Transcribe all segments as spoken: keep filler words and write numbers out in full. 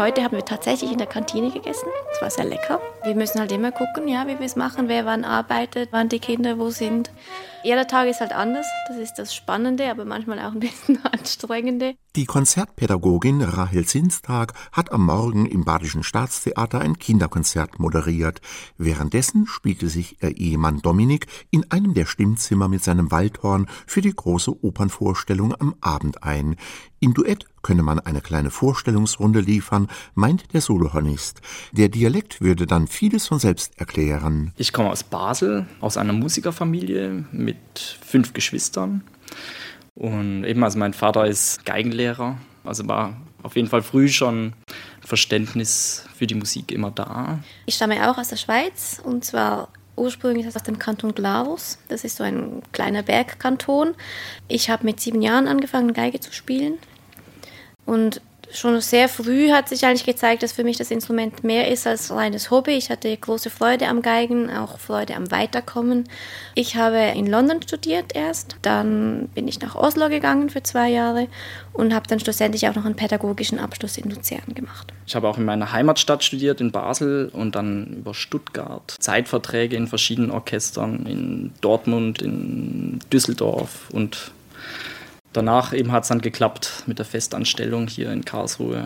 Heute haben wir tatsächlich in der Kantine gegessen. Das war sehr lecker. Wir müssen halt immer gucken, ja, wie wir es machen, wer wann arbeitet, wann die Kinder wo sind. Jeder Tag ist halt anders. Das ist das Spannende, aber manchmal auch ein bisschen anstrengende. Die Konzertpädagogin Rahel Zinstag hat am Morgen im Badischen Staatstheater ein Kinderkonzert moderiert. Währenddessen spielte sich ihr Ehemann Dominik in einem der Stimmzimmer mit seinem Waldhorn für die große Opernvorstellung am Abend ein. Im Duett könne man eine kleine Vorstellungsrunde liefern, meint der Solohornist. Der Dialekt würde dann vieles von selbst erklären. Ich komme aus Basel, aus einer Musikerfamilie mit fünf Geschwistern. Und eben, also mein Vater ist Geigenlehrer, also war auf jeden Fall früh schon Verständnis für die Musik immer da. Ich stamme auch aus der Schweiz, und zwar ursprünglich aus dem Kanton Glarus. Das ist so ein kleiner Bergkanton. Ich habe mit sieben Jahren angefangen, Geige zu spielen. Und schon sehr früh hat sich eigentlich gezeigt, dass für mich das Instrument mehr ist als reines Hobby. Ich hatte große Freude am Geigen, auch Freude am Weiterkommen. Ich habe in London studiert erst, dann bin ich nach Oslo gegangen für zwei Jahre und habe dann schlussendlich auch noch einen pädagogischen Abschluss in Luzern gemacht. Ich habe auch in meiner Heimatstadt studiert, in Basel, und dann über Stuttgart. Zeitverträge in verschiedenen Orchestern, in Dortmund, in Düsseldorf, und danach eben hat es dann geklappt mit der Festanstellung hier in Karlsruhe.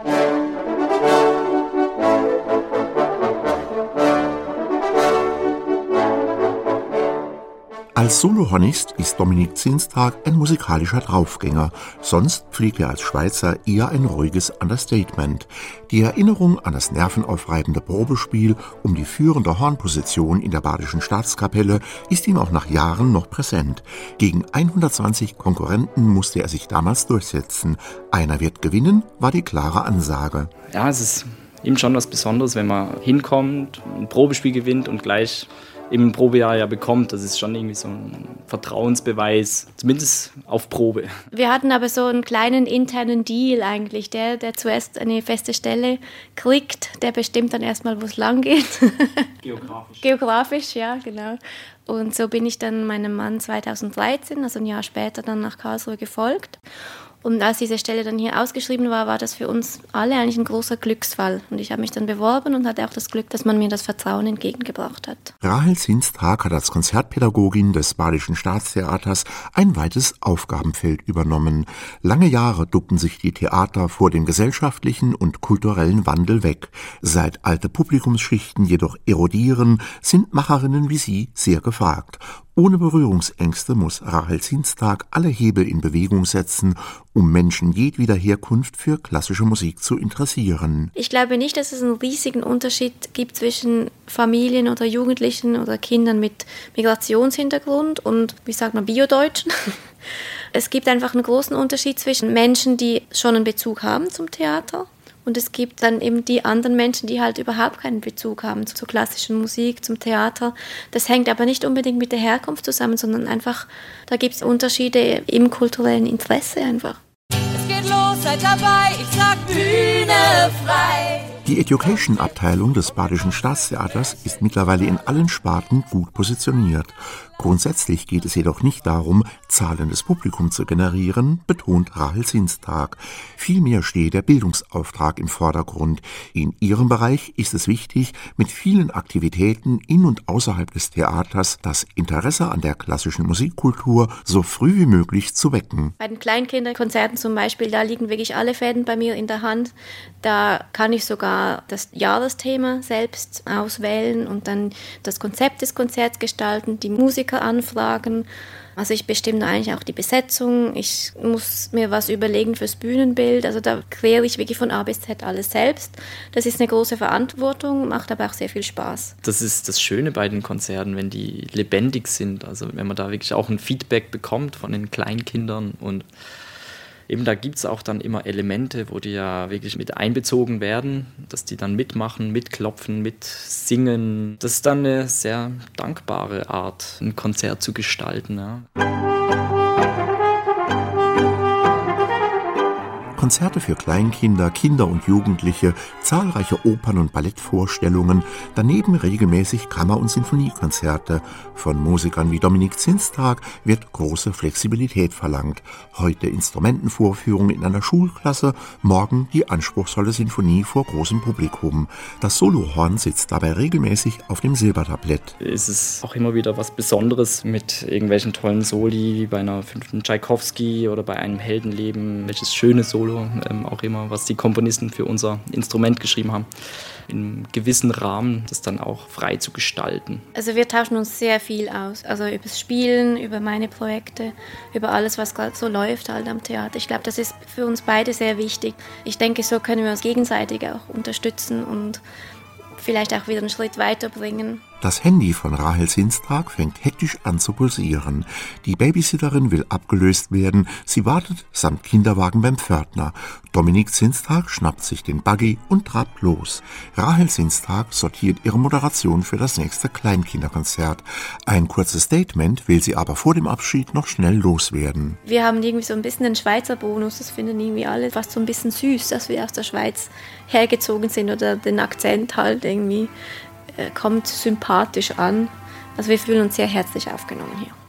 Als Solohornist ist Dominik Zinstag ein musikalischer Draufgänger. Sonst pflegt er als Schweizer eher ein ruhiges Understatement. Die Erinnerung an das nervenaufreibende Probespiel um die führende Hornposition in der Badischen Staatskapelle ist ihm auch nach Jahren noch präsent. Gegen hundertzwanzig Konkurrenten musste er sich damals durchsetzen. Einer wird gewinnen, war die klare Ansage. Ja, es ist eben schon was Besonderes, wenn man hinkommt, ein Probespiel gewinnt und gleich im Probejahr ja bekommt. Das ist schon irgendwie so ein Vertrauensbeweis, zumindest auf Probe. Wir hatten aber so einen kleinen internen Deal eigentlich. Der, der zuerst eine feste Stelle kriegt, der bestimmt dann erstmal, wo es lang geht. Geografisch. Geografisch, ja, genau. Und so bin ich dann meinem Mann zweitausenddreizehn, also ein Jahr später, dann nach Karlsruhe gefolgt. Und als diese Stelle dann hier ausgeschrieben war, war das für uns alle eigentlich ein großer Glücksfall. Und ich habe mich dann beworben und hatte auch das Glück, dass man mir das Vertrauen entgegengebracht hat. Rahel Zinstag hat als Konzertpädagogin des Badischen Staatstheaters ein weites Aufgabenfeld übernommen. Lange Jahre duckten sich die Theater vor dem gesellschaftlichen und kulturellen Wandel weg. Seit alte Publikumsschichten jedoch erodieren, sind Macherinnen wie sie sehr gefragt. Ohne Berührungsängste muss Rahel Zinstag alle Hebel in Bewegung setzen, um Menschen jedweder Herkunft für klassische Musik zu interessieren. Ich glaube nicht, dass es einen riesigen Unterschied gibt zwischen Familien oder Jugendlichen oder Kindern mit Migrationshintergrund und, wie sagt man, Biodeutschen. Es gibt einfach einen großen Unterschied zwischen Menschen, die schon einen Bezug haben zum Theater, und es gibt dann eben die anderen Menschen, die halt überhaupt keinen Bezug haben zur klassischen Musik, zum Theater. Das hängt aber nicht unbedingt mit der Herkunft zusammen, sondern einfach, da gibt es Unterschiede im kulturellen Interesse einfach. Es geht los, seid dabei, ich sag Bühne frei. Die Education-Abteilung des Badischen Staatstheaters ist mittlerweile in allen Sparten gut positioniert. Grundsätzlich geht es jedoch nicht darum, zahlendes Publikum zu generieren, betont Rahel Zinstag. Vielmehr steht der Bildungsauftrag im Vordergrund. In ihrem Bereich ist es wichtig, mit vielen Aktivitäten in und außerhalb des Theaters das Interesse an der klassischen Musikkultur so früh wie möglich zu wecken. Bei den Kleinkinderkonzerten zum Beispiel, da liegen wirklich alle Fäden bei mir in der Hand. Da kann ich sogar das Jahresthema selbst auswählen und dann das Konzept des Konzerts gestalten, die Musiker anfragen. Also ich bestimme eigentlich auch die Besetzung. Ich muss mir was überlegen fürs Bühnenbild. Also da quere ich wirklich von A bis Z alles selbst. Das ist eine große Verantwortung, macht aber auch sehr viel Spaß. Das ist das Schöne bei den Konzerten, wenn die lebendig sind. Also wenn man da wirklich auch ein Feedback bekommt von den Kleinkindern, und eben da gibt es auch dann immer Elemente, wo die ja wirklich mit einbezogen werden, dass die dann mitmachen, mitklopfen, mitsingen. Das ist dann eine sehr dankbare Art, ein Konzert zu gestalten. Ja. Konzerte für Kleinkinder, Kinder und Jugendliche, zahlreiche Opern- und Ballettvorstellungen, daneben regelmäßig Kammer- und Sinfoniekonzerte. Von Musikern wie Dominik Zinstag wird große Flexibilität verlangt. Heute Instrumentenvorführung in einer Schulklasse, morgen die anspruchsvolle Sinfonie vor großem Publikum. Das Solohorn sitzt dabei regelmäßig auf dem Silbertablett. Es ist auch immer wieder was Besonderes mit irgendwelchen tollen Soli, wie bei einer fünften Tschaikowski oder bei einem Heldenleben, welches schöne Solo ähm, auch immer, was die Komponisten für unser Instrument geschrieben haben, in einem gewissen Rahmen das dann auch frei zu gestalten. Also wir tauschen uns sehr viel aus, also über das Spielen, über meine Projekte, über alles, was gerade so läuft halt am Theater. Ich glaube, das ist für uns beide sehr wichtig. Ich denke, so können wir uns gegenseitig auch unterstützen und vielleicht auch wieder einen Schritt weiterbringen. Das Handy von Rahel Zinstag fängt hektisch an zu pulsieren. Die Babysitterin will abgelöst werden. Sie wartet samt Kinderwagen beim Pförtner. Dominik Zinstag schnappt sich den Buggy und trabt los. Rahel Zinstag sortiert ihre Moderation für das nächste Kleinkinderkonzert. Ein kurzes Statement will sie aber vor dem Abschied noch schnell loswerden. Wir haben irgendwie so ein bisschen den Schweizer Bonus. Das finden irgendwie alle fast so ein bisschen süß, dass wir aus der Schweiz hergezogen sind oder den Akzent halt irgendwie kommt sympathisch an. Also wir fühlen uns sehr herzlich aufgenommen hier.